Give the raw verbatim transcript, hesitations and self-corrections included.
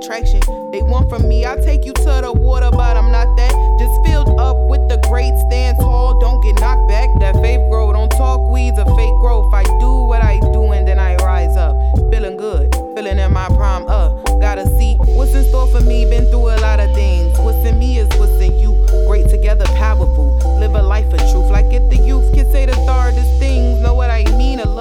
attraction. They want from me, I take you to the water, but I'm not that. Just filled up with the great, stand tall, don't get knocked back. That faith grow, don't talk weeds or fake growth. I do what I do and then I rise up. Feeling good, feeling in my prime, uh. Gotta see what's in store for me, been through a lot of things. What's in me is what's in you. Great together, powerful. Live a life of truth, like if the youth can say the hardest things. Know what I mean? A